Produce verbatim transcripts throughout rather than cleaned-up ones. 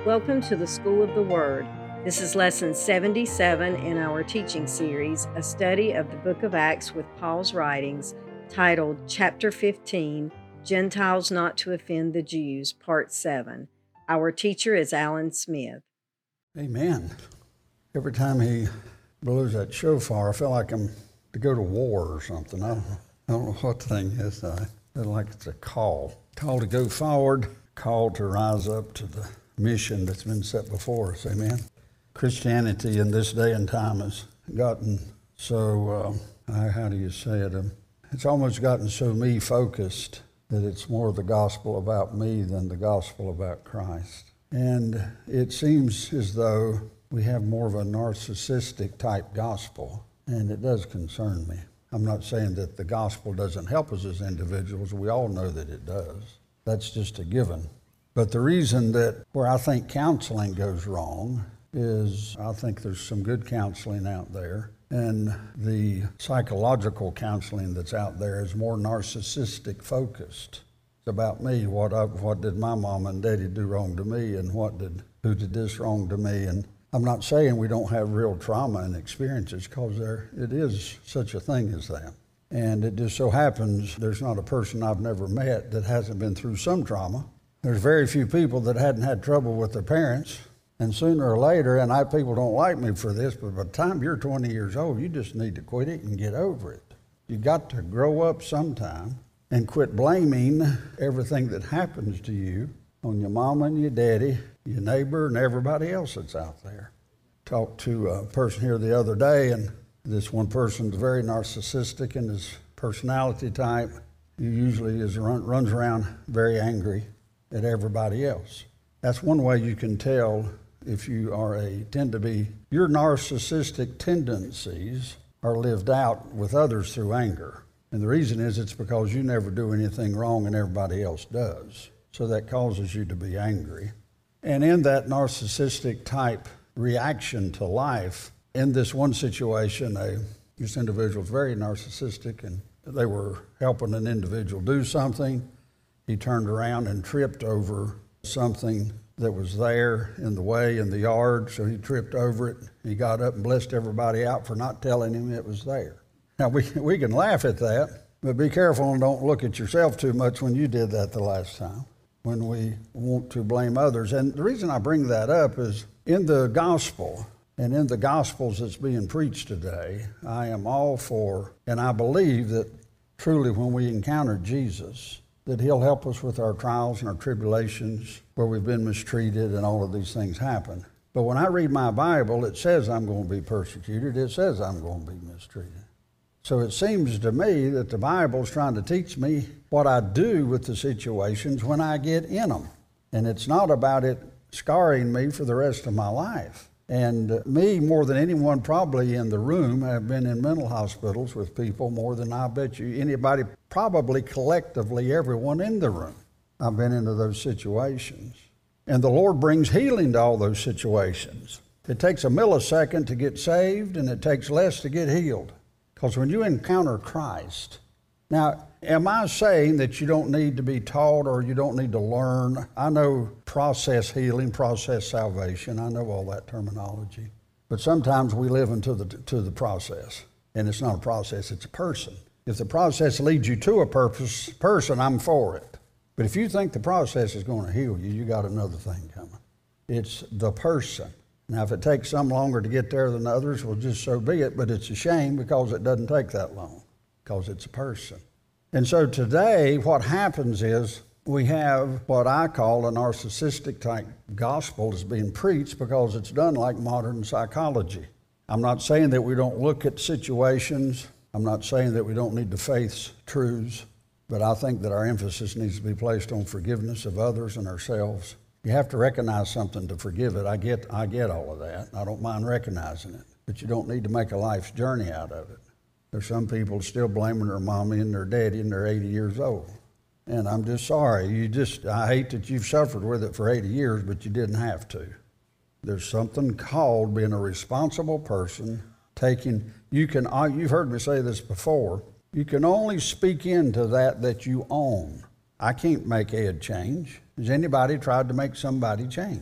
Welcome to the School of the Word. This is lesson seventy-seven in our teaching series, a study of the book of Acts with Paul's writings, titled Chapter fifteen, Gentiles Not to Offend the Jews, Part seven. Our teacher is Alan Smith. Amen. Every time he blows that shofar, I feel like I'm to go to war or something. I don't, I don't know what the thing is. I feel like it's a call. Call to go forward, call to rise up to the mission that's been set before us. Amen. Christianity in this day and time has gotten so, uh, how do you say it? Um, it's almost gotten so me-focused that it's more the gospel about me than the gospel about Christ. And it seems as though we have more of a narcissistic type gospel, and it does concern me. I'm not saying that the gospel doesn't help us as individuals. We all know that it does. That's just a given. But the reason that where I think counseling goes wrong is I think there's some good counseling out there, and the psychological counseling that's out there is more narcissistic focused. It's about me. What I, what did my mom and daddy do wrong to me, and what did who did this wrong to me? And I'm not saying we don't have real trauma and experiences, because there it is such a thing as that. And it just so happens there's not a person I've never met that hasn't been through some trauma. There's very few people that hadn't had trouble with their parents. And sooner or later, and I people don't like me for this, but by the time you're twenty years old, you just need to quit it and get over it. You got to grow up sometime and quit blaming everything that happens to you on your mama and your daddy, your neighbor, and everybody else that's out there. Talked to a person here the other day, and this one person's very narcissistic in his personality type. He usually is run, runs around very angry at everybody else. That's one way you can tell if you are a, tend to be, your narcissistic tendencies are lived out with others through anger. And the reason is it's because you never do anything wrong and everybody else does. So that causes you to be angry. And in that narcissistic type reaction to life, in this one situation, a, this individual was very narcissistic, and they were helping an individual do something. He turned around and tripped over something that was there in the way in the yard, so he tripped over it. He got up and blessed everybody out for not telling him it was there. Now, we, we can laugh at that, but be careful and don't look at yourself too much when you did that the last time, when we want to blame others. And the reason I bring that up is in the gospel, and in the gospels that's being preached today, I am all for, and I believe that truly when we encounter Jesus, that he'll help us with our trials and our tribulations where we've been mistreated and all of these things happen. But when I read my Bible, it says I'm going to be persecuted. It says I'm going to be mistreated. So it seems to me that the Bible's trying to teach me what I do with the situations when I get in them. And it's not about it scarring me for the rest of my life. And me, more than anyone probably in the room, have been in mental hospitals with people more than I bet you anybody, probably collectively everyone in the room. I've been into those situations. And the Lord brings healing to all those situations. It takes a millisecond to get saved, and it takes less to get healed. Because when you encounter Christ, now, am I saying that you don't need to be taught or you don't need to learn? I know process healing, process salvation. I know all that terminology. But sometimes we live into the to the process. And it's not a process, it's a person. If the process leads you to a purpose, person, I'm for it. But if you think the process is going to heal you, you got another thing coming. It's the person. Now, if it takes some longer to get there than others, well, just so be it. But it's a shame because it doesn't take that long. Because it's a person. And so today, what happens is we have what I call a narcissistic type gospel that's being preached because it's done like modern psychology. I'm not saying that we don't look at situations. I'm not saying that we don't need to face truths. But I think that our emphasis needs to be placed on forgiveness of others and ourselves. You have to recognize something to forgive it. I get, I get all of that. I don't mind recognizing it. But you don't need to make a life's journey out of it. There's some people still blaming their mommy and their daddy and they're eighty years old. And I'm just sorry. You just, I hate that you've suffered with it for eighty years, but you didn't have to. There's something called being a responsible person, taking, you can, you've heard me say this before, you can only speak into that that you own. I can't make Ed change. Has anybody tried to make somebody change?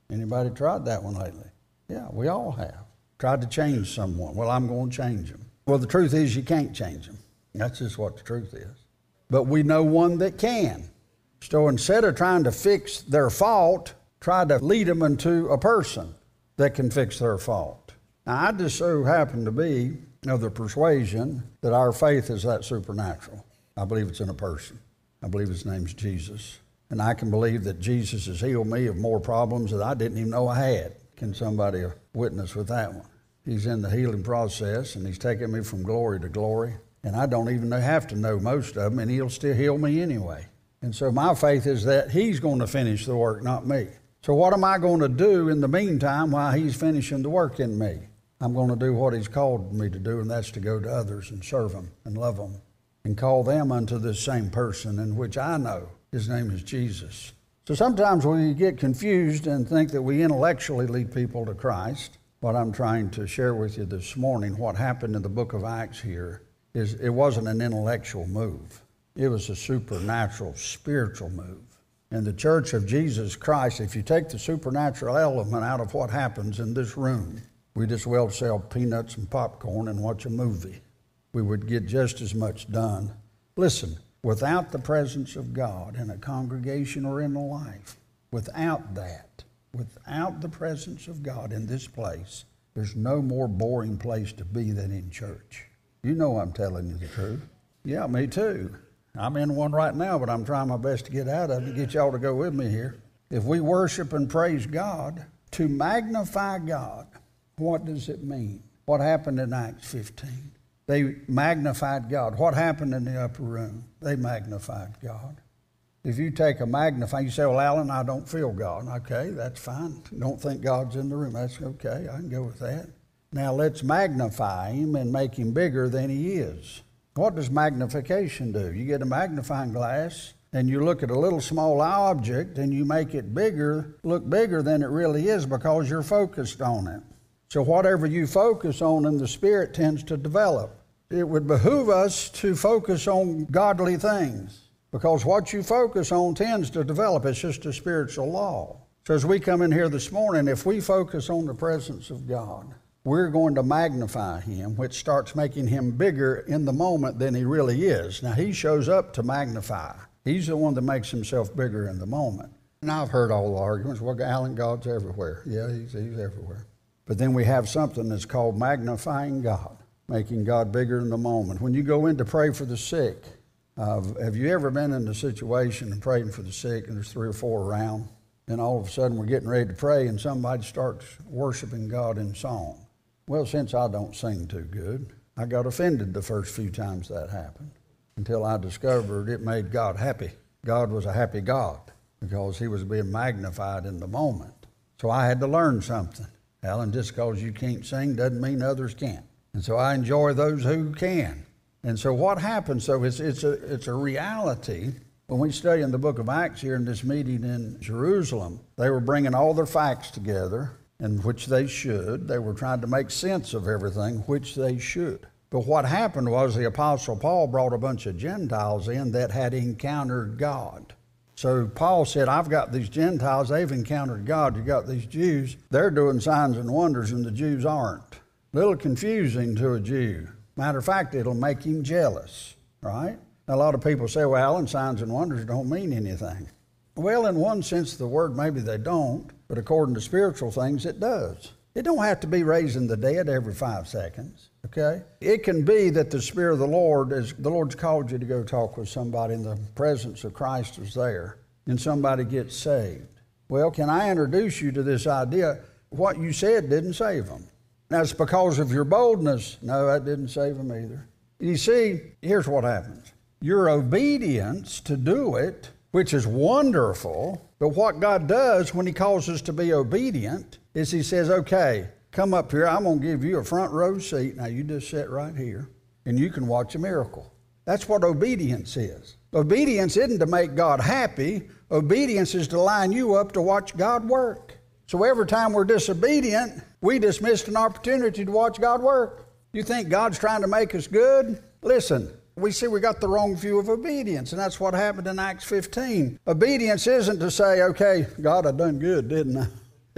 Anybody tried that one lately? Yeah, we all have. Tried to change someone. Well, I'm going to change them. Well, the truth is you can't change them. That's just what the truth is. But we know one that can. So instead of trying to fix their fault, try to lead them into a person that can fix their fault. Now, I just so happen to be of the persuasion that our faith is that supernatural. I believe it's in a person. I believe his name's Jesus. And I can believe that Jesus has healed me of more problems that I didn't even know I had. Can somebody witness with that one? He's in the healing process, and he's taking me from glory to glory. And I don't even have to know most of them, and he'll still heal me anyway. And so my faith is that he's going to finish the work, not me. So what am I going to do in the meantime while he's finishing the work in me? I'm going to do what he's called me to do, and that's to go to others and serve them and love them and call them unto this same person in which I know his name is Jesus. So sometimes we get confused and think that we intellectually lead people to Christ. What I'm trying to share with you this morning, what happened in the book of Acts here, is it wasn't an intellectual move. It was a supernatural, spiritual move. And the Church of Jesus Christ, if you take the supernatural element out of what happens in this room, we just well sell peanuts and popcorn and watch a movie. We would get just as much done. Listen, without the presence of God in a congregation or in a life, without that, without the presence of God in this place, there's no more boring place to be than in church. You know I'm telling you the truth. Yeah, me too. I'm in one right now, but I'm trying my best to get out of it, get y'all to go with me here. If we worship and praise God, to magnify God, what does it mean? What happened in Acts fifteen? They magnified God. What happened in the upper room? They magnified God. If you take a magnifying, you say, well, Alan, I don't feel God. Okay, that's fine. Don't think God's in the room. That's okay. I can go with that. Now let's magnify him and make him bigger than he is. What does magnification do? You get a magnifying glass and you look at a little small object and you make it bigger, look bigger than it really is because you're focused on it. So whatever you focus on in the Spirit tends to develop. It would behoove us to focus on godly things because what you focus on tends to develop. It's just a spiritual law. So as we come in here this morning, if we focus on the presence of God, we're going to magnify him, which starts making him bigger in the moment than he really is. Now, he shows up to magnify. He's the one that makes himself bigger in the moment. And I've heard all the arguments, well, Alan, God's everywhere. Yeah, he's, he's everywhere. But then we have something that's called magnifying God, making God bigger in the moment. When you go in to pray for the sick, uh, have you ever been in a situation and praying for the sick and there's three or four around? Then all of a sudden we're getting ready to pray and somebody starts worshiping God in song. Well, since I don't sing too good, I got offended the first few times that happened until I discovered it made God happy. God was a happy God because he was being magnified in the moment. So I had to learn something. Alan, just because you can't sing doesn't mean others can't. And so I enjoy those who can. And so what happens, so it's, it's, a, it's a reality. When we study in the book of Acts here in this meeting in Jerusalem, they were bringing all their facts together, and which they should. They were trying to make sense of everything, which they should. But what happened was the Apostle Paul brought a bunch of Gentiles in that had encountered God. So Paul said, I've got these Gentiles, they've encountered God. You got these Jews, they're doing signs and wonders, and the Jews aren't. A little confusing to a Jew. Matter of fact, it'll make him jealous, right? Now, a lot of people say, well, Alan, signs and wonders don't mean anything. Well, in one sense of the word, maybe they don't, but according to spiritual things, it does. It don't have to be raising the dead every five seconds, okay? It can be that the Spirit of the Lord, is the Lord's called you to go talk with somebody and the presence of Christ is there, and somebody gets saved. Well, can I introduce you to this idea? What you said didn't save them. Now, it's because of your boldness. No, that didn't save them either. You see, here's what happens. Your obedience to do it, which is wonderful, but what God does when he calls us to be obedient is he says, okay, come up here. I'm going to give you a front row seat. Now, you just sit right here, and you can watch a miracle. That's what obedience is. Obedience isn't to make God happy. Obedience is to line you up to watch God work. So every time we're disobedient, we just missed an opportunity to watch God work. You think God's trying to make us good? Listen, we see we got the wrong view of obedience, and that's what happened in Acts fifteen. Obedience isn't to say, okay, God, I done good, didn't I?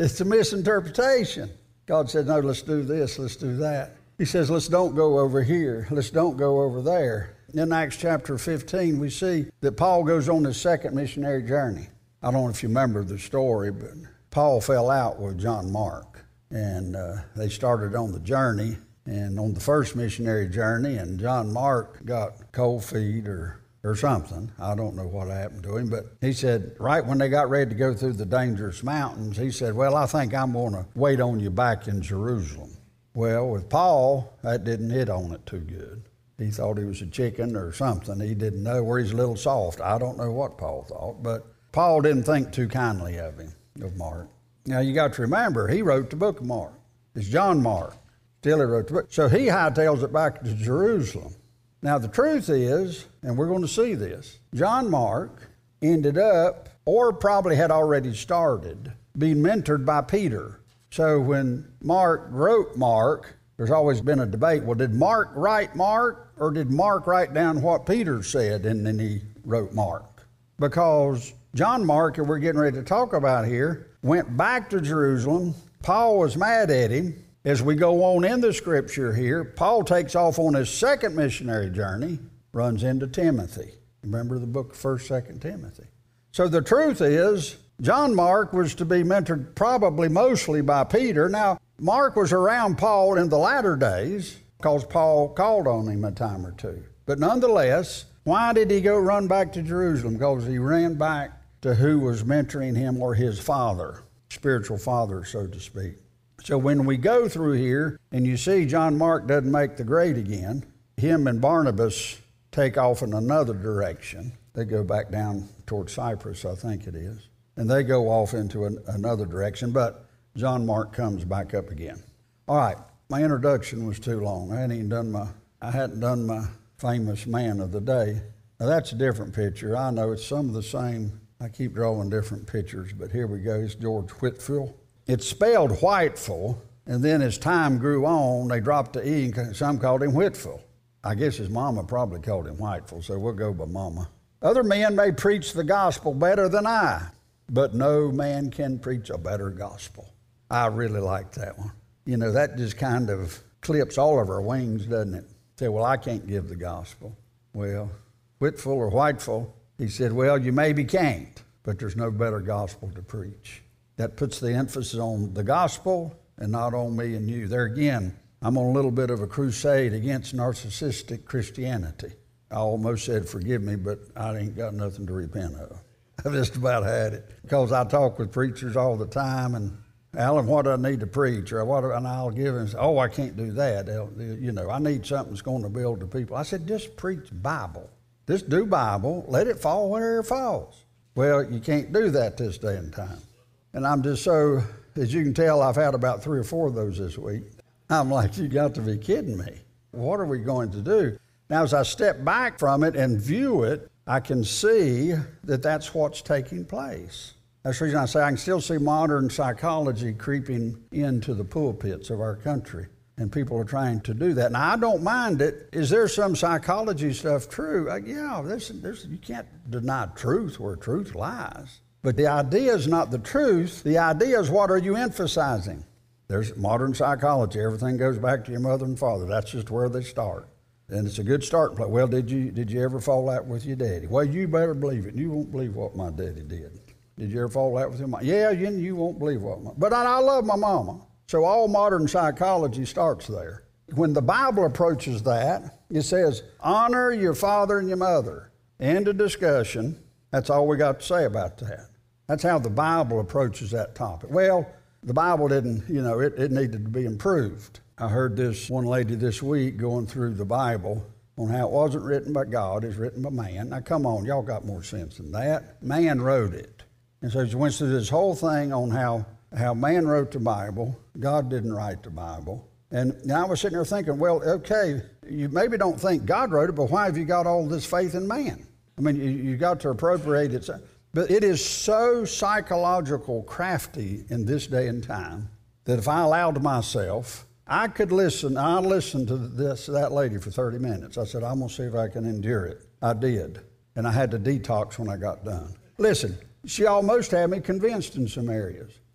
It's a misinterpretation. God said, no, let's do this, let's do that. He says, let's don't go over here, let's don't go over there. In Acts chapter fifteen, we see that Paul goes on his second missionary journey. I don't know if you remember the story, but Paul fell out with John Mark, and uh, they started on the journey, and on the first missionary journey, and John Mark got cold feet or or something. I don't know what happened to him, but he said, right when they got ready to go through the dangerous mountains, he said, well, I think I'm going to wait on you back in Jerusalem. Well, with Paul, that didn't hit on it too good. He thought he was a chicken or something. He didn't know, where he's a little soft. I don't know what Paul thought, but Paul didn't think too kindly of him, of Mark. Now, you got to remember, he wrote the book of Mark. It's John Mark. Still he wrote the book. So he hightails it back to Jerusalem. Now, the truth is, and we're going to see this, John Mark ended up, or probably had already started, being mentored by Peter. So when Mark wrote Mark, there's always been a debate. Well, did Mark write Mark, or did Mark write down what Peter said and then he wrote Mark? Because John Mark, that we're getting ready to talk about here, went back to Jerusalem. Paul was mad at him. As we go on in the scripture here, Paul takes off on his second missionary journey, runs into Timothy. Remember the book of First, Second Timothy. So the truth is, John Mark was to be mentored probably mostly by Peter. Now, Mark was around Paul in the latter days because Paul called on him a time or two. But nonetheless, why did he go run back to Jerusalem? Because he ran back to who was mentoring him, or his father, spiritual father, so to speak. So when we go through here and you see John Mark doesn't make the grade again, him and Barnabas take off in another direction. They go back down toward Cyprus, I think it is. And they go off into an, another direction, but John Mark comes back up again. All right, my introduction was too long. I hadn't even done my, I hadn't done my famous man of the day. Now that's a different picture. I know it's some of the same. I keep drawing different pictures, but here we go. It's George Whitefield. It's spelled Whiteful, and then as time grew on, they dropped the E, and some called him Whitfield. I guess his mama probably called him Whiteful, so we'll go by mama. Other men may preach the gospel better than I, but no man can preach a better gospel. I really like that one. You know, that just kind of clips all of our wings, doesn't it? Say, well, I can't give the gospel. Well, Whitfield or Whiteful, he said, well, you maybe can't, but there's no better gospel to preach. That puts the emphasis on the gospel and not on me and you. There again, I'm on a little bit of a crusade against narcissistic Christianity. I almost said forgive me, but I ain't got nothing to repent of. I've just about had it. Because I talk with preachers all the time, and Alan, what do I need to preach? Or what? And I'll give them, oh, I can't do that. You know, I need something that's going to build the people. I said, just preach Bible. Just do Bible. Let it fall wherever it falls. Well, you can't do that this day and time. And I'm just so, as you can tell, I've had about three or four of those this week. I'm like, you got to be kidding me. What are we going to do? Now, as I step back from it and view it, I can see that that's what's taking place. That's the reason I say I can still see modern psychology creeping into the pulpits of our country. And people are trying to do that. Now, I don't mind it. Is there some psychology stuff true? Uh, yeah, there's, there's, you can't deny truth where truth lies. But the idea is not the truth. The idea is, what are you emphasizing? There's modern psychology. Everything goes back to your mother and father. That's just where they start. And it's a good starting place. Well, did you did you ever fall out with your daddy? Well, you better believe it. You won't believe what my daddy did. Did you ever fall out with your mom? Yeah, you, you won't believe what my... But I, I love my mama. So all modern psychology starts there. When the Bible approaches that, it says, honor your father and your mother. End of discussion. That's all we got to say about that. That's how the Bible approaches that topic. Well, the Bible didn't, you know, it, it needed to be improved. I heard this one lady this week going through the Bible on how it wasn't written by God, it's written by man. Now, come on, y'all got more sense than that. Man wrote it. And so she went through this whole thing on how, how man wrote the Bible. God didn't write the Bible. And, and I was sitting there thinking, well, okay, you maybe don't think God wrote it, but why have you got all this faith in man? I mean, you, you got to appropriate it. But it is so psychological crafty in this day and time that if I allowed myself, I could listen. I listened to this that lady for thirty minutes. I said, I'm going to see if I can endure it. I did. And I had to detox when I got done. Listen, she almost had me convinced in some areas.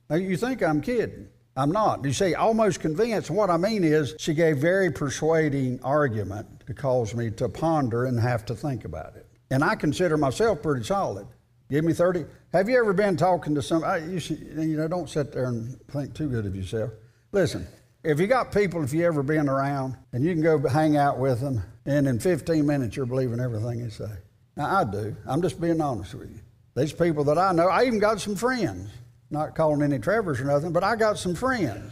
Now, you think I'm kidding. I'm not. You see, almost convinced. What I mean is she gave very persuading argument to cause me to ponder and have to think about it. And I consider myself pretty solid. Give me thirty. Have you ever been talking to somebody? You, should, you know, don't sit there and think too good of yourself. Listen, if you got people, if you ever been around, and you can go hang out with them, and in fifteen minutes you're believing everything they say. Now, I do. I'm just being honest with you. These people that I know, I even got some friends. Not calling any Trevors or nothing, but I got some friends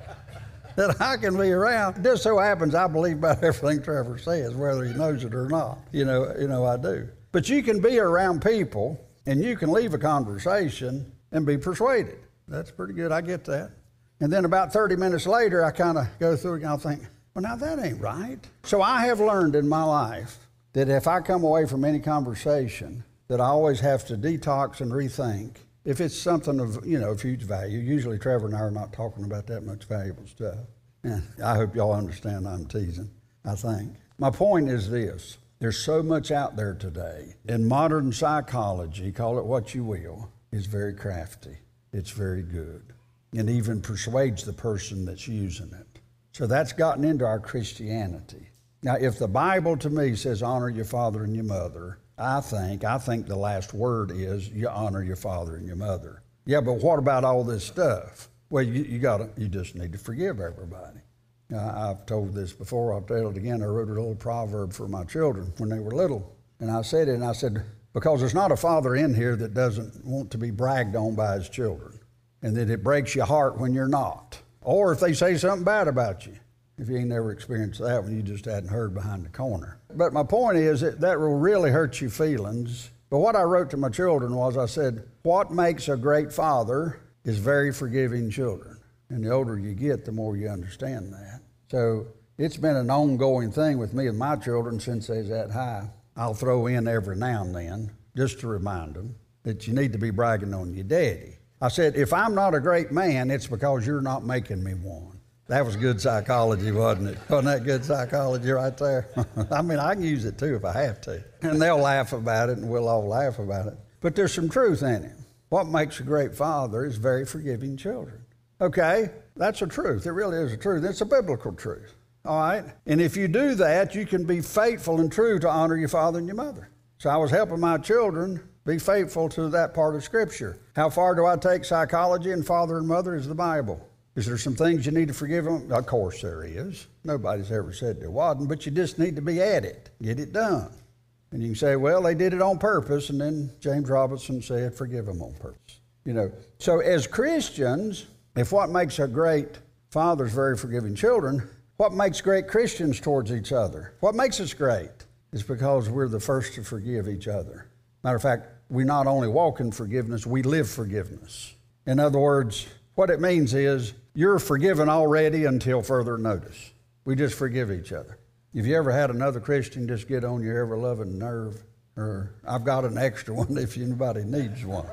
that I can be around. It just so happens I believe about everything Trevor says, whether he knows it or not. You know, you know I do. But you can be around people, and you can leave a conversation and be persuaded. That's pretty good. I get that. And then about thirty minutes later, I kind of go through it and I'll think, well, now that ain't right. So I have learned in my life that if I come away from any conversation, that I always have to detox and rethink. If it's something of, you know, of huge value, usually Trevor and I are not talking about that much valuable stuff. And I hope y'all understand I'm teasing, I think. My point is this. There's so much out there today. In modern psychology, call it what you will, is very crafty. It's very good. And even persuades the person that's using it. So that's gotten into our Christianity. Now, if the Bible to me says honor your father and your mother, I think, I think the last word is you honor your father and your mother. Yeah, but what about all this stuff? Well, you, you gotta, you just need to forgive everybody. Now, I've told this before, I'll tell it again. I wrote a little proverb for my children when they were little. And I said it, and I said, because there's not a father in here that doesn't want to be bragged on by his children. And that it breaks your heart when you're not. Or if they say something bad about you. If you ain't never experienced that one, you just hadn't heard behind the corner. But my point is that that will really hurt your feelings. But what I wrote to my children was I said, what makes a great father is very forgiving children. And the older you get, the more you understand that. So it's been an ongoing thing with me and my children since they was that high. I'll throw in every now and then, just to remind them that you need to be bragging on your daddy. I said, if I'm not a great man, it's because you're not making me one. That was good psychology, wasn't it? Wasn't that good psychology right there? I mean, I can use it too if I have to. And they'll laugh about it, and we'll all laugh about it. But there's some truth in it. What makes a great father is very forgiving children. Okay, that's a truth. It really is a truth. It's a biblical truth. All right? And if you do that, you can be faithful and true to honor your father and your mother. So I was helping my children be faithful to that part of Scripture. How far do I take psychology and father and mother is the Bible? Is there some things you need to forgive them? Of course there is. Nobody's ever said there wasn't, but you just need to be at it. Get it done. And you can say, well, they did it on purpose, and then James Robinson said, forgive them on purpose. You know, so as Christians, if what makes a great father is very forgiving children, what makes great Christians towards each other? What makes us great is because we're the first to forgive each other. Matter of fact, we not only walk in forgiveness, we live forgiveness. In other words, what it means is you're forgiven already until further notice. We just forgive each other. Have you ever had another Christian just get on your ever-loving nerve? Or I've got an extra one if anybody needs one.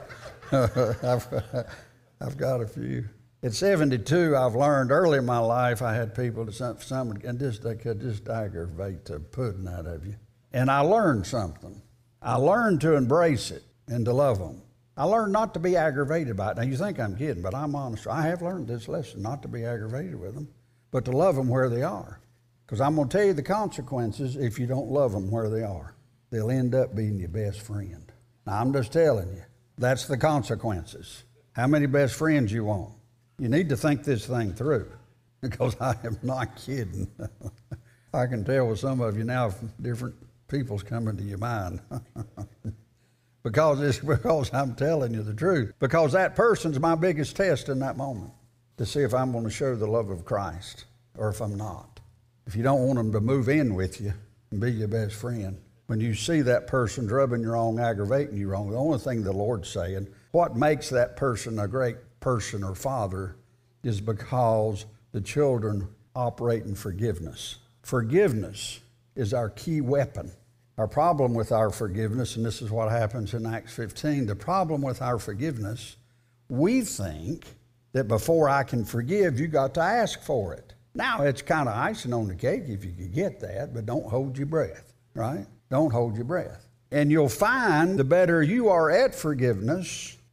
I've, I've got a few. At seventy-two, I've learned early in my life, I had people to some, some and just they could just aggravate the pudding out of you. And I learned something. I learned to embrace it and to love them. I learned not to be aggravated by it. Now, you think I'm kidding, but I'm honest. I have learned this lesson, not to be aggravated with them, but to love them where they are. Because I'm going to tell you the consequences if you don't love them where they are. They'll end up being your best friend. Now, I'm just telling you, that's the consequences. How many best friends you want? You need to think this thing through, because I am not kidding. I can tell with some of you now if different people's coming to your mind. Because it's because I'm telling you the truth. Because that person's my biggest test in that moment to see if I'm going to show the love of Christ or if I'm not. If you don't want them to move in with you and be your best friend, when you see that person rubbing you wrong, aggravating you wrong, the only thing the Lord's saying, what makes that person a great person or father is because the children operate in forgiveness. Forgiveness is our key weapon. Our problem with our forgiveness, and this is what happens in Acts fifteen, the problem with our forgiveness, we think that before I can forgive, you got to ask for it. Now, it's kind of icing on the cake if you could get that, but don't hold your breath, right? Don't hold your breath. And you'll find the better you are at forgiveness,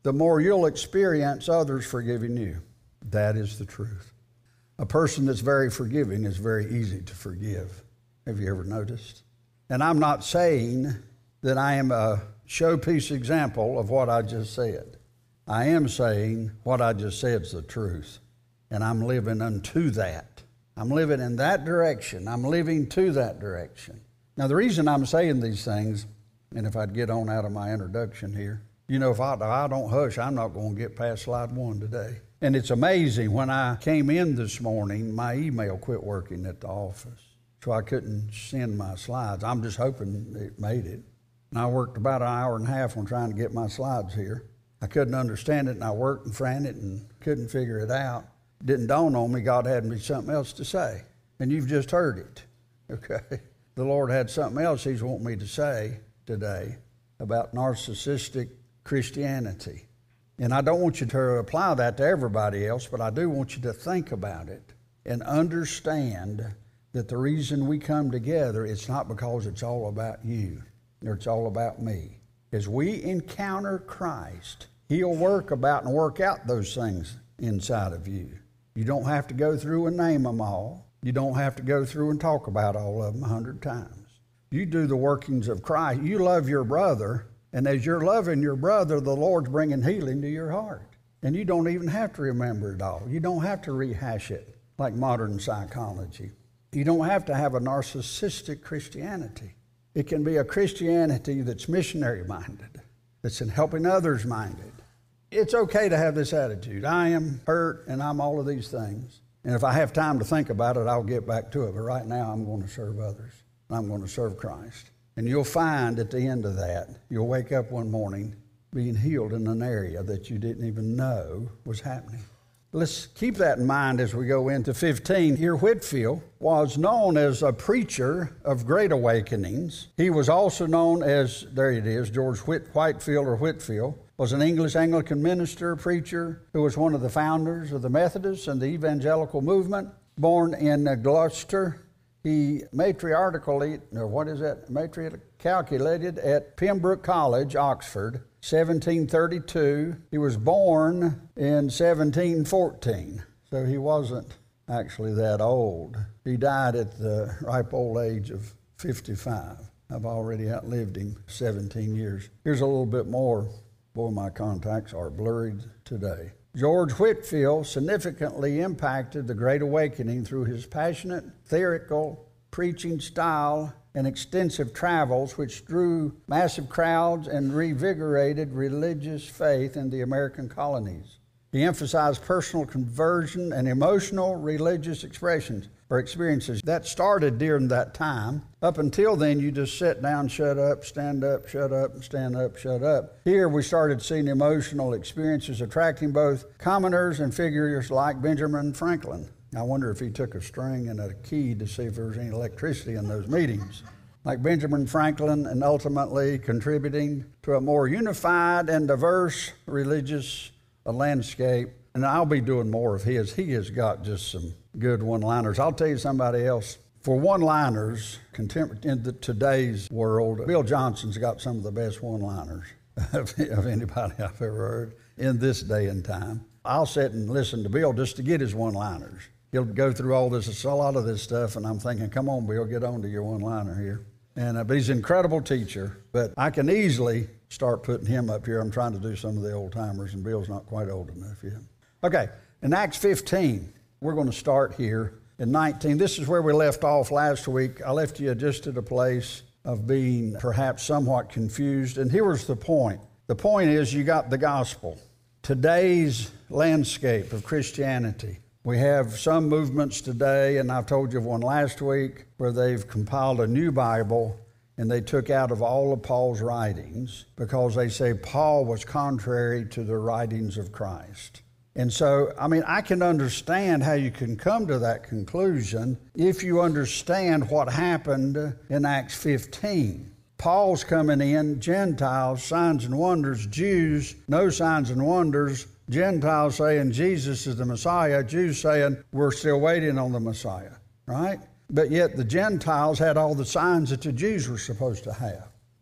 the more you'll experience others forgiving you. That is the truth. A person that's very forgiving is very easy to forgive. Have you ever noticed? And I'm not saying that I am a showpiece example of what I just said. I am saying what I just said is the truth. And I'm living unto that. I'm living in that direction. I'm living to that direction. Now, the reason I'm saying these things, and if I'd get on out of my introduction here, you know, if I, if I don't hush, I'm not going to get past slide one today. And it's amazing, when I came in this morning, my email quit working at the office. So I couldn't send my slides. I'm just hoping it made it. And I worked about an hour and a half on trying to get my slides here. I couldn't understand it, and I worked and frantic and couldn't figure it out. It didn't dawn on me God had me something else to say. And you've just heard it, okay? The Lord had something else He's wanting me to say today about narcissistic Christianity. And I don't want you to apply that to everybody else, but I do want you to think about it and understand that the reason we come together, it's not because it's all about you or it's all about me. As we encounter Christ, He'll work about and work out those things inside of you. You don't have to go through and name them all. You don't have to go through and talk about all of them a hundred times. You do the workings of Christ. You love your brother, and as you're loving your brother, the Lord's bringing healing to your heart. And you don't even have to remember it all. You don't have to rehash it like modern psychology. You don't have to have a narcissistic Christianity. It can be a Christianity that's missionary-minded, that's in helping others-minded. It's okay to have this attitude. I am hurt, and I'm all of these things. And if I have time to think about it, I'll get back to it. But right now, I'm going to serve others. And I'm going to serve Christ. And you'll find at the end of that, you'll wake up one morning being healed in an area that you didn't even know was happening. Let's keep that in mind as we go into fifteen. Here, Whitefield was known as a preacher of great awakenings. He was also known as, there it is, George Whit, Whitefield or Whitefield, was an English Anglican minister, preacher, who was one of the founders of the Methodists and the evangelical movement. Born in Gloucester, he matriarchally, or what is that, matriculated at Pembroke College, Oxford, seventeen thirty-two. He was born in seventeen fourteen, so he wasn't actually that old. He died at the ripe old age of fifty-five. I've already outlived him seventeen years. Here's a little bit more. Boy, my contacts are blurred today. George Whitefield significantly impacted the Great Awakening through his passionate, theoretical preaching style and extensive travels, which drew massive crowds and revigorated religious faith in the American colonies. He emphasized personal conversion and emotional religious expressions or experiences. That started during that time. Up until then, you just sit down, shut up, stand up, shut up, stand up, shut up. Here we started seeing emotional experiences attracting both commoners and figures like Benjamin Franklin. I wonder if he took a string and a key to see if there was any electricity in those meetings. Like Benjamin Franklin, and ultimately contributing to a more unified and diverse religious landscape. And I'll be doing more of his. He has got just some good one-liners. I'll tell you somebody else. For one-liners, contem- in the, today's world, Bill Johnson's got some of the best one-liners of, of anybody I've ever heard in this day and time. I'll sit and listen to Bill just to get his one-liners. He'll go through all this, a lot of this stuff, and I'm thinking, come on, Bill, get on to your one-liner here. And uh, but he's an incredible teacher, but I can easily start putting him up here. I'm trying to do some of the old-timers, and Bill's not quite old enough yet. Okay, in Acts fifteen, we're going to start here in nineteen. This is where we left off last week. I left you just at a place of being perhaps somewhat confused, and here was the point. The point is you got the gospel. Today's landscape of Christianity. We have some movements today, and I've told you of one last week, where they've compiled a new Bible, and they took out of all of Paul's writings because they say Paul was contrary to the writings of Christ. And so, I mean, I can understand how you can come to that conclusion if you understand what happened in Acts fifteen. Paul's coming in, Gentiles, signs and wonders, Jews, no signs and wonders, Gentiles saying Jesus is the Messiah, Jews saying we're still waiting on the Messiah, right? But yet the Gentiles had all the signs that the Jews were supposed to have.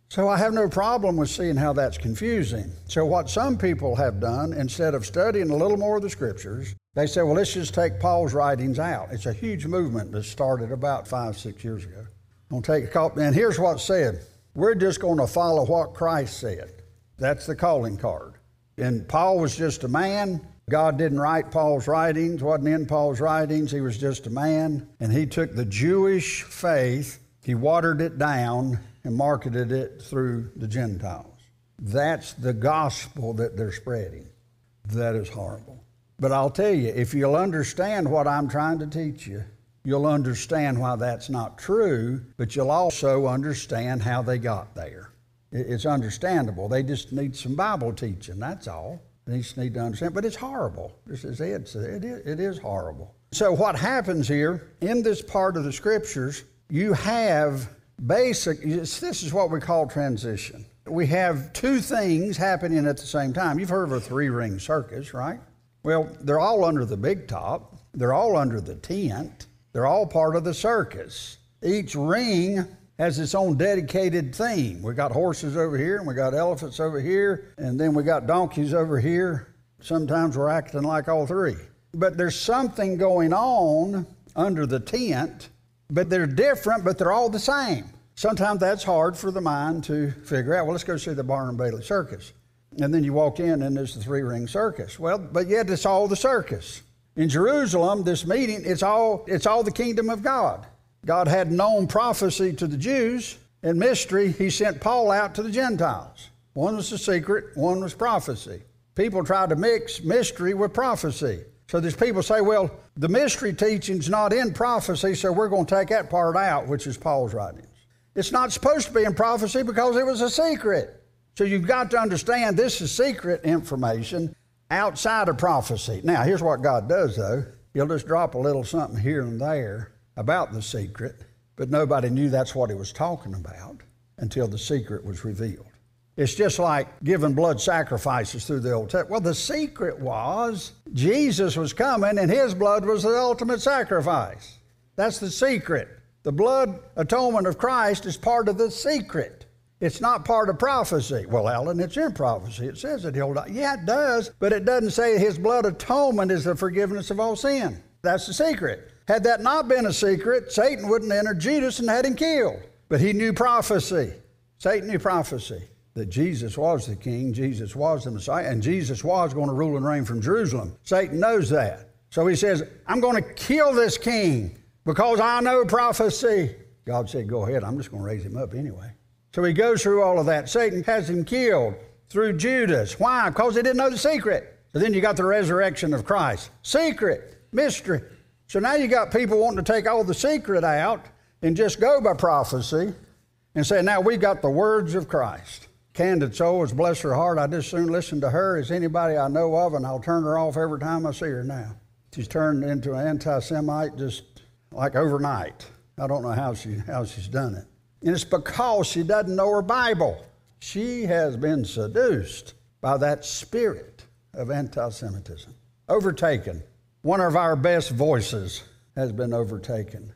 So I have no problem with seeing how that's confusing. So what some people have done, instead of studying a little more of the scriptures, they say, well, let's just take Paul's writings out. It's a huge movement that started about five, six years ago. I'm going to take a copy, and here's what's said. We're just going to follow what Christ said. That's the calling card. And Paul was just a man. God didn't write Paul's writings, wasn't in Paul's writings. He was just a man. And he took the Jewish faith, he watered it down, and marketed it through the Gentiles. That's the gospel that they're spreading. That is horrible. But I'll tell you, if you'll understand what I'm trying to teach you, you'll understand why that's not true, but you'll also understand how they got there. It's understandable. They just need some Bible teaching, that's all. They just need to understand, but it's horrible. Just as Ed said, it is, it is horrible. So what happens here, in this part of the scriptures, you have basic, this is what we call transition. We have two things happening at the same time. You've heard of a three-ring circus, right? Well, they're all under the big top. They're all under the tent. They're all part of the circus. Each ring has its own dedicated theme. We got horses over here, and we got elephants over here, and then we got donkeys over here. Sometimes we're acting like all three. But there's something going on under the tent, but they're different, but they're all the same. Sometimes that's hard for the mind to figure out. Well, let's go see the Barnum Bailey Circus. And then you walk in and there's the three-ring circus. Well, but yet it's all the circus. In Jerusalem, this meeting, it's all, it's all the kingdom of God. God had known prophecy to the Jews. In mystery, he sent Paul out to the Gentiles. One was the secret, one was prophecy. People try to mix mystery with prophecy. So there's people say, well, the mystery teaching's not in prophecy, so we're going to take that part out, which is Paul's writings. It's not supposed to be in prophecy because it was a secret. So you've got to understand this is secret information outside of prophecy. Now, here's what God does, though. He'll just drop a little something here and there about the secret, but nobody knew that's what he was talking about until the secret was revealed. It's just like giving blood sacrifices through the Old Testament. Well, the secret was Jesus was coming and his blood was the ultimate sacrifice. That's the secret. The blood atonement of Christ is part of the secret. It's not part of prophecy. Well, Alan, it's in prophecy. It says that he'll die. Yeah, it does, but it doesn't say his blood atonement is the forgiveness of all sin. That's the secret. Had that not been a secret, Satan wouldn't enter Judas and had him killed. But he knew prophecy. Satan knew prophecy. That Jesus was the king, Jesus was the Messiah, and Jesus was going to rule and reign from Jerusalem. Satan knows that. So he says, I'm going to kill this king because I know prophecy. God said, go ahead, I'm just going to raise him up anyway. So he goes through all of that. Satan has him killed through Judas. Why? Because he didn't know the secret. So then you got the resurrection of Christ. Secret, mystery. So now you got people wanting to take all the secret out and just go by prophecy and say, now we got the words of Christ. Candid souls, bless her heart, I just soon listen to her as anybody I know of, and I'll turn her off every time I see her now. She's turned into an anti-Semite just like overnight. I don't know how she how she's done it. And it's because she doesn't know her Bible. She has been seduced by that spirit of anti-Semitism. Overtaken. One of our best voices has been overtaken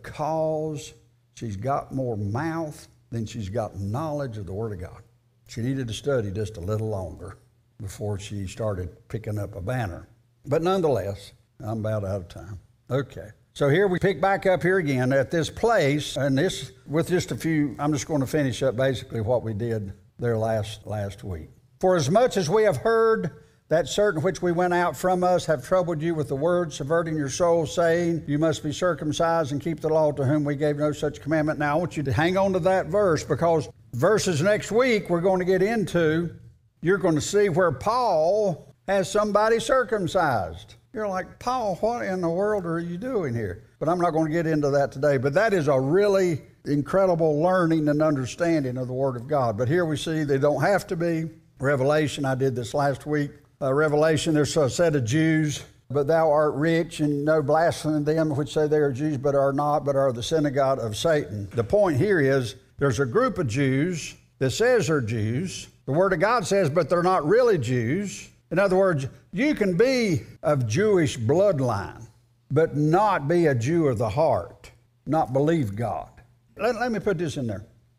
because she's got more mouth than she's got knowledge of the Word of God. She needed to study just a little longer before she started picking up a banner. But nonetheless, I'm about out of time. Okay. So here we pick back up here again at this place, and this, with just a few, I'm just going to finish up basically what we did there last, last week. For as much as we have heard that certain which we went out from us have troubled you with the word, subverting your soul, saying, you must be circumcised and keep the law, to whom we gave no such commandment. Now, I want you to hang on to that verse, because verses next week we're going to get into, you're going to see where Paul has somebody circumcised. You're like, Paul, what in the world are you doing here? But I'm not going to get into that today. But that is a really incredible learning and understanding of the Word of God. But here we see they don't have to be. Revelation, I did this last week. Uh, Revelation, there's a set of Jews, but thou art rich, and no blasphemy them which say they are Jews, but are not, but are the synagogue of Satan. The point here is there's a group of Jews that says they're Jews. The Word of God says, but they're not really Jews. In other words, you can be of Jewish bloodline, but not be a Jew of the heart, not believe God. Let, let me put this in there.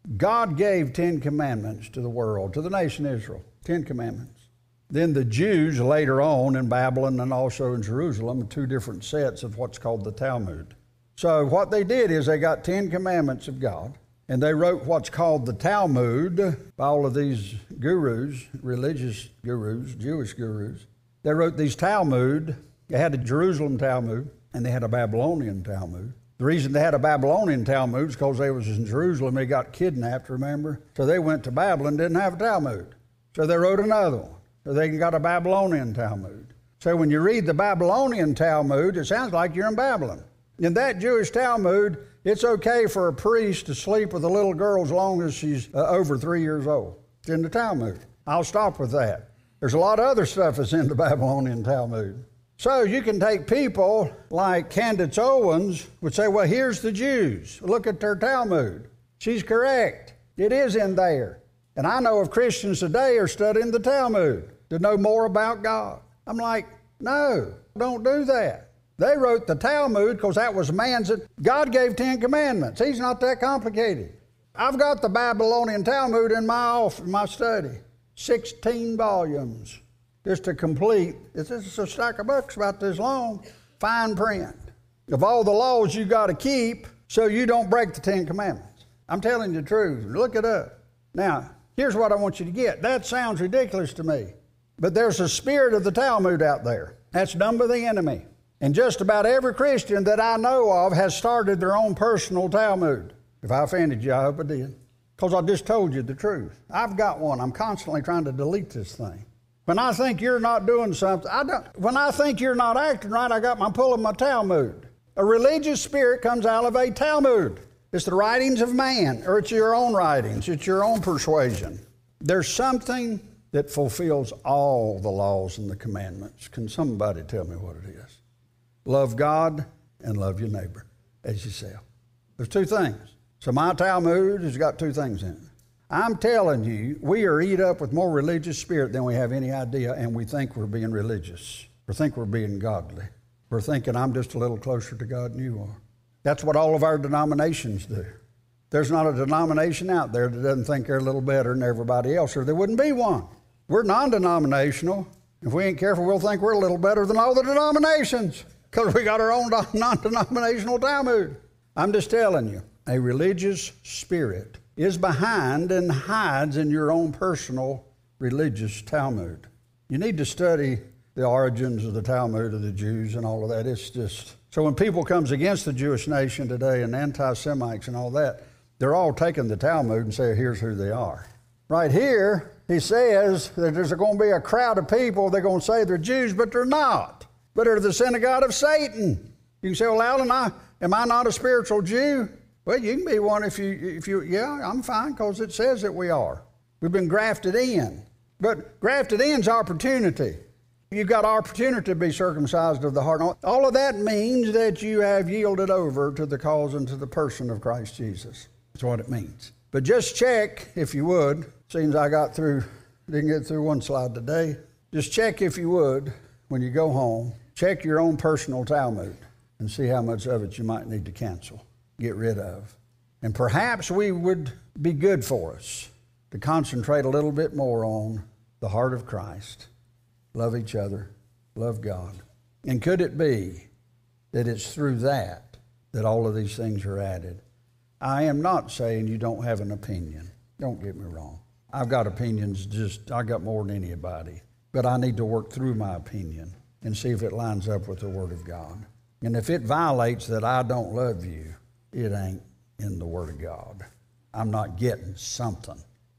God gave Ten Commandments to the world, to the nation Israel. Ten Commandments. Then the Jews later on in Babylon and also in Jerusalem, two different sets of what's called the Talmud. So what they did is they got Ten Commandments of God, and they wrote what's called the Talmud by all of these gurus, religious gurus, Jewish gurus. They wrote these Talmud. They had a Jerusalem Talmud, and they had a Babylonian Talmud. The reason they had a Babylonian Talmud is because they was in Jerusalem. They got kidnapped, remember? So they went to Babylon, didn't have a Talmud. So they wrote another one. So they got a Babylonian Talmud. So when you read the Babylonian Talmud, it sounds like you're in Babylon. In that Jewish Talmud, it's okay for a priest to sleep with a little girl as long as she's uh, over three years old. It's in the Talmud. I'll stop with that. There's a lot of other stuff that's in the Babylonian Talmud. So you can take people like Candace Owens would say, well, here's the Jews. Look at their Talmud. She's correct. It is in there. And I know of Christians today are studying the Talmud to know more about God. I'm like, no, don't do that. They wrote the Talmud because that was man's. God gave Ten Commandments. He's not that complicated. I've got the Babylonian Talmud in my office, my study. sixteen volumes. Just to complete, it's just a stack of books about this long, fine print of all the laws you got to keep so you don't break the Ten Commandments. I'm telling you the truth. Look it up. Now, here's what I want you to get. That sounds ridiculous to me. But there's a spirit of the Talmud out there. That's done by the enemy. And just about every Christian that I know of has started their own personal Talmud. If I offended you, I hope I did. Because I just told you the truth. I've got one. I'm constantly trying to delete this thing. When I think you're not doing something, I don't, when I think you're not acting right, I got my pulling my Talmud. A religious spirit comes out of a Talmud. It's the writings of man, or it's your own writings. It's your own persuasion. There's something that fulfills all the laws and the commandments. Can somebody tell me what it is? Love God and love your neighbor as yourself. There's two things. So my Talmud has got two things in it. I'm telling you, we are eat up with more religious spirit than we have any idea, and we think we're being religious. We think we're being godly. We're thinking I'm just a little closer to God than you are. That's what all of our denominations do. There's not a denomination out there that doesn't think they're a little better than everybody else, or there wouldn't be one. We're non-denominational. If we ain't careful, we'll think we're a little better than all the denominations because we got our own non-denominational Talmud. I'm just telling you, a religious spirit is behind and hides in your own personal religious Talmud. You need to study the origins of the Talmud of the Jews and all of that. It's just, so when people comes against the Jewish nation today and anti-Semites and all that, they're all taking the Talmud and say, here's who they are. Right here, he says that there's going to be a crowd of people, they're going to say they're Jews, but they're not. But they're the synagogue of Satan. You can say, well, Alan, I, am I not a spiritual Jew? Well, you can be one if you, if you, yeah, I'm fine, because it says that we are. We've been grafted in. But grafted in's opportunity. You've got opportunity to be circumcised of the heart. All of that means that you have yielded over to the cause and to the person of Christ Jesus. That's what it means. But just check, if you would, seems I got through, didn't get through one slide today. Just check, if you would, when you go home, check your own personal Talmud and see how much of it you might need to cancel, get rid of. And perhaps we would be good for us to concentrate a little bit more on the heart of Christ. Love each other, love God. And could it be that it's through that that all of these things are added? I am not saying you don't have an opinion. Don't get me wrong. I've got opinions, just I got more than anybody. But I need to work through my opinion and see if it lines up with the Word of God. And if it violates that I don't love you, it ain't in the Word of God. I'm not getting something.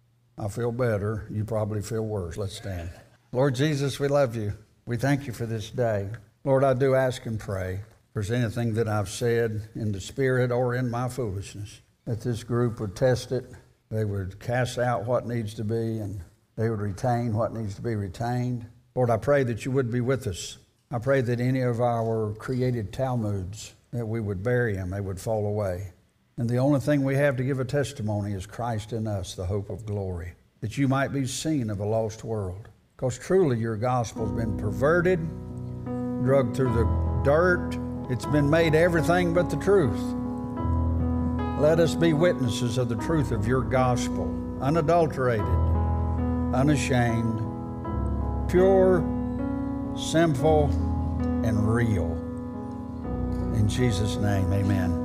I feel better. You probably feel worse. Let's stand. Lord Jesus, we love you. We thank you for this day. Lord, I do ask and pray if there's anything that I've said in the Spirit or in my foolishness, that this group would test it. They would cast out what needs to be, and they would retain what needs to be retained. Lord, I pray that you would be with us. I pray that any of our created Talmuds, that we would bury them, they would fall away. And the only thing we have to give a testimony is Christ in us, the hope of glory, that you might be seen of a lost world. Because truly your gospel's been perverted, drugged through the dirt. It's been made everything but the truth. Let us be witnesses of the truth of your gospel, unadulterated, unashamed, pure, simple, and real. In Jesus' name, amen.